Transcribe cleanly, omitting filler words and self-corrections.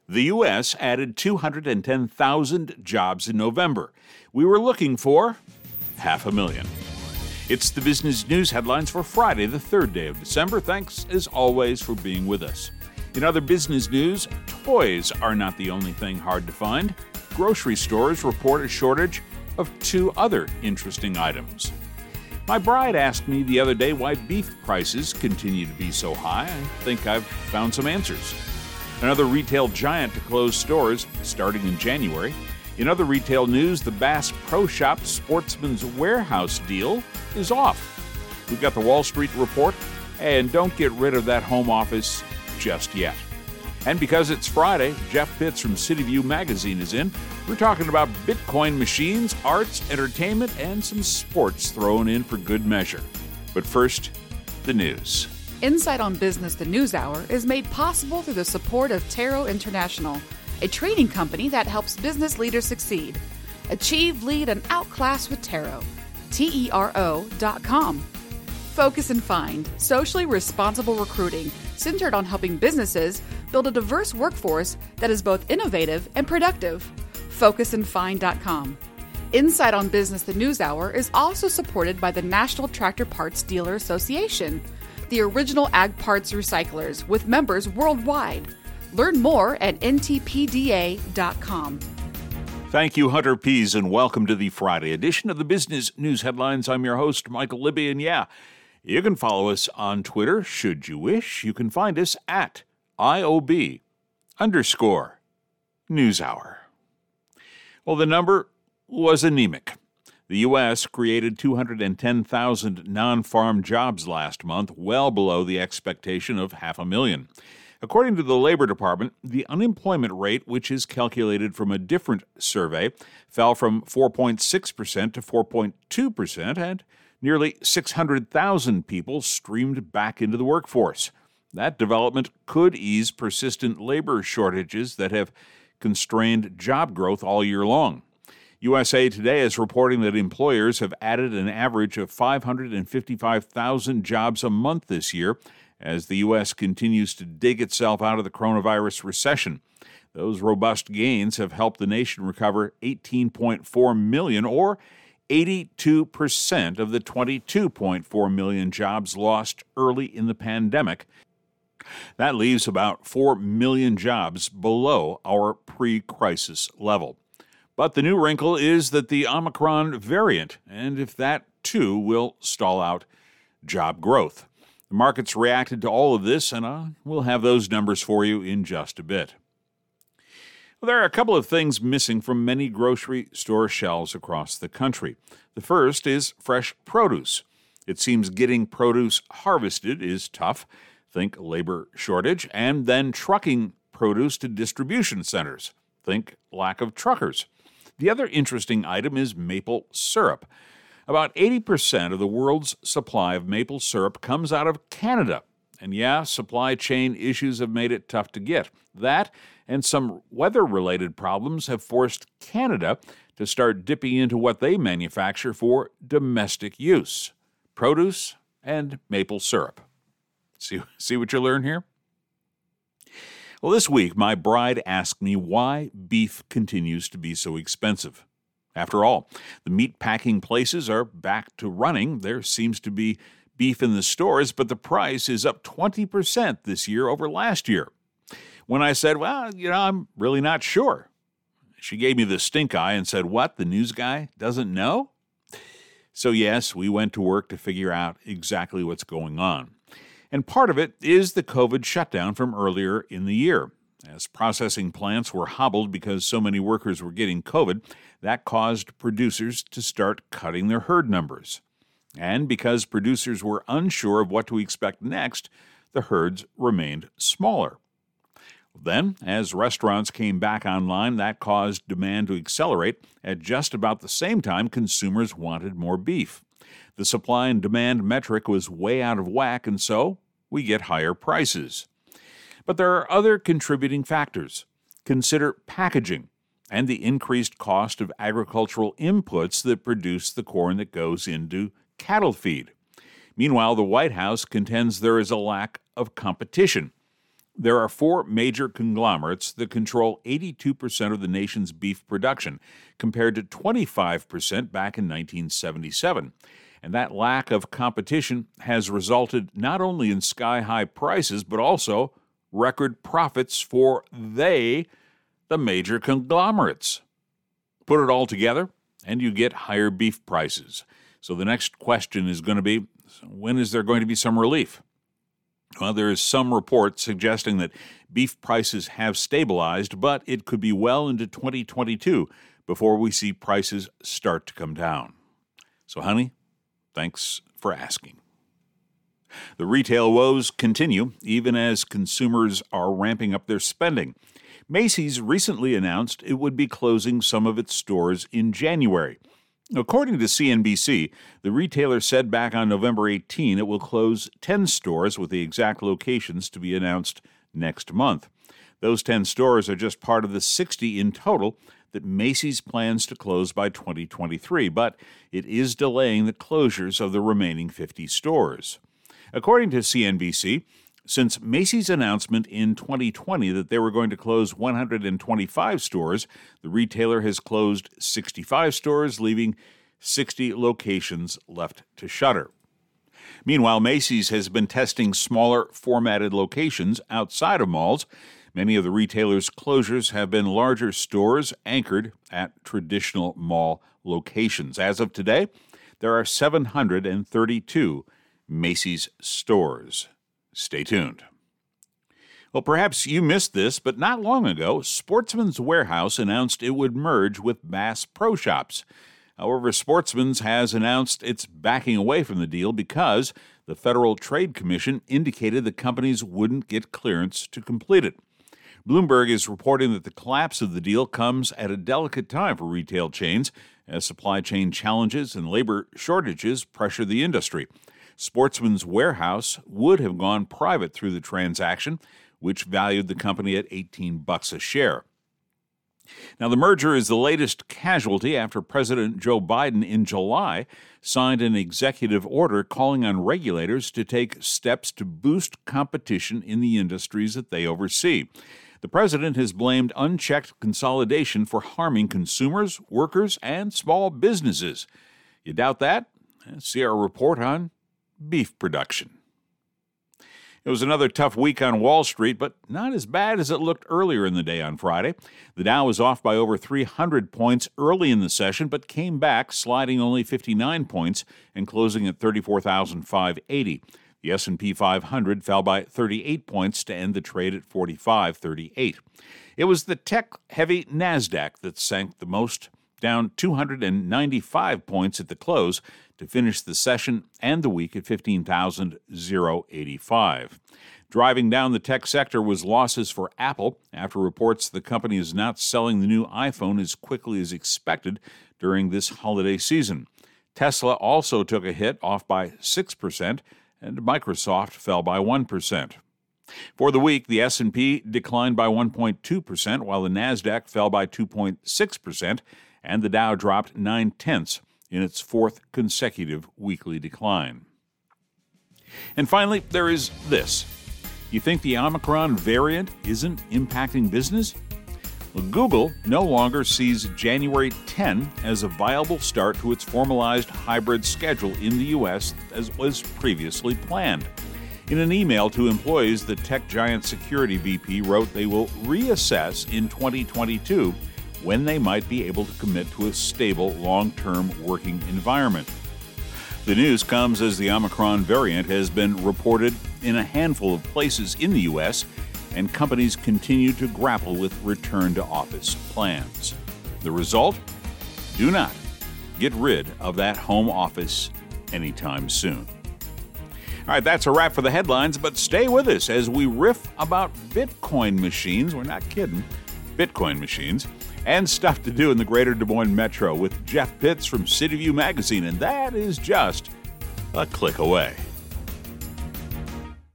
The U.S. added 210,000 jobs in November. We were looking for 500,000. It's the business news headlines for Friday, the 3rd day of December. Thanks, as always, for being with us. In other business news, toys are not the only thing hard to find. Grocery stores report a shortage of 2 other interesting items. My bride asked me the other day why beef prices continue to be so high. I think I've found some answers. Another retail giant to close stores starting in January. In other retail news, the Bass Pro Shop Sportsman's Warehouse deal is off. We've got the Wall Street Report, and don't get rid of that home office just yet. And because it's Friday, Jeff Pitts from CityView Magazine is in. We're talking about Bitcoin machines, arts, entertainment, and some sports thrown in for good measure. But first, the news. Insight on Business, the News Hour, is made possible through the support of Taro International, a training company that helps business leaders succeed. Achieve, lead, and outclass with Taro. TERO.com. Focus and Find, socially responsible recruiting centered on helping businesses build a diverse workforce that is both innovative and productive. FocusandFind.com. Insight on Business, the News Hour, is also supported by the National Tractor Parts Dealer Association, the original ag parts recyclers with members worldwide. Learn more at ntpda.com. Thank you, Hunter Pease, and welcome to the Friday edition of the Business News Headlines. I'm your host, Michael Libby, and you can follow us on Twitter, should you wish. You can find us at IOB_NewsHour. Well, the number was anemic. The U.S. created 210,000 non-farm jobs last month, well below the expectation of 500,000. According to the Labor Department, the unemployment rate, which is calculated from a different survey, fell from 4.6% to 4.2%, and nearly 600,000 people streamed back into the workforce. That development could ease persistent labor shortages that have constrained job growth all year long. USA Today is reporting that employers have added an average of 555,000 jobs a month this year as the U.S. continues to dig itself out of the coronavirus recession. Those robust gains have helped the nation recover 18.4 million, or 82% of the 22.4 million jobs lost early in the pandemic. That leaves about 4 million jobs below our pre-crisis level. But the new wrinkle is that the Omicron variant, and if that too will stall out job growth. The markets reacted to all of this, and we'll have those numbers for you in just a bit. Well, there are a couple of things missing from many grocery store shelves across the country. The first is fresh produce. It seems getting produce harvested is tough. Think labor shortage, and then trucking produce to distribution centers. Think lack of truckers. The other interesting item is maple syrup. About 80% of the world's supply of maple syrup comes out of Canada. And supply chain issues have made it tough to get. That and some weather-related problems have forced Canada to start dipping into what they manufacture for domestic use: produce and maple syrup. See what you learn here? Well, this week, my bride asked me why beef continues to be so expensive. After all, the meat packing places are back to running. There seems to be beef in the stores, but the price is up 20% this year over last year. When I said, I'm really not sure, she gave me the stink eye and said, "What, the news guy doesn't know?" So yes, we went to work to figure out exactly what's going on. And part of it is the COVID shutdown from earlier in the year. As processing plants were hobbled because so many workers were getting COVID, that caused producers to start cutting their herd numbers. And because producers were unsure of what to expect next, the herds remained smaller. Then, as restaurants came back online, that caused demand to accelerate. At just about the same time, consumers wanted more beef. The supply and demand metric was way out of whack, and so we get higher prices. But there are other contributing factors. Consider packaging and the increased cost of agricultural inputs that produce the corn that goes into cattle feed. Meanwhile, the White House contends there is a lack of competition. There are four major conglomerates that control 82% of the nation's beef production, compared to 25% back in 1977. And that lack of competition has resulted not only in sky-high prices, but also record profits for the major conglomerates. Put it all together, and you get higher beef prices. So the next question is going to be, when is there going to be some relief? Well, there is some report suggesting that beef prices have stabilized, but it could be well into 2022 before we see prices start to come down. So, honey, thanks for asking. The retail woes continue, even as consumers are ramping up their spending. Macy's recently announced it would be closing some of its stores in January. According to CNBC, the retailer said back on November 18 it will close 10 stores with the exact locations to be announced next month. Those 10 stores are just part of the 60 in total that Macy's plans to close by 2023, but it is delaying the closures of the remaining 50 stores. According to CNBC, since Macy's announcement in 2020 that they were going to close 125 stores, the retailer has closed 65 stores, leaving 60 locations left to shutter. Meanwhile, Macy's has been testing smaller formatted locations outside of malls. Many of the retailer's closures have been larger stores anchored at traditional mall locations. As of today, there are 732 Macy's stores. Stay tuned. Well, perhaps you missed this, but not long ago, Sportsman's Warehouse announced it would merge with Bass Pro Shops. However, Sportsman's has announced it's backing away from the deal because the Federal Trade Commission indicated the companies wouldn't get clearance to complete it. Bloomberg is reporting that the collapse of the deal comes at a delicate time for retail chains as supply chain challenges and labor shortages pressure the industry. Sportsman's Warehouse would have gone private through the transaction, which valued the company at $18 a share. Now, the merger is the latest casualty after President Joe Biden in July signed an executive order calling on regulators to take steps to boost competition in the industries that they oversee. The president has blamed unchecked consolidation for harming consumers, workers, and small businesses. You doubt that? See our report on beef production. It was another tough week on Wall Street, but not as bad as it looked earlier in the day on Friday. The Dow was off by over 300 points early in the session, but came back, sliding only 59 points and closing at 34,580. The S&P 500 fell by 38 points to end the trade at 4538. It was the tech-heavy NASDAQ that sank the most, down 295 points at the close to finish the session and the week at 15,085. Driving down the tech sector was losses for Apple after reports the company is not selling the new iPhone as quickly as expected during this holiday season. Tesla also took a hit, off by 6%, and Microsoft fell by 1%. For the week, the S&P declined by 1.2%, while the NASDAQ fell by 2.6%, and the Dow dropped 0.9 in its fourth consecutive weekly decline. And finally, there is this. You think the Omicron variant isn't impacting business? Well, Google no longer sees January 10 as a viable start to its formalized hybrid schedule in the U.S. as was previously planned. In an email to employees, the tech giant security VP wrote they will reassess in 2022 when they might be able to commit to a stable, long-term working environment. The news comes as the Omicron variant has been reported in a handful of places in the U.S., and companies continue to grapple with return-to-office plans. The result? Do not get rid of that home office anytime soon. All right, that's a wrap for the headlines, but stay with us as we riff about Bitcoin machines. We're not kidding. Bitcoin machines. And stuff to do in the greater Des Moines Metro with Jeff Pitts from CityView Magazine, and that is just a click away.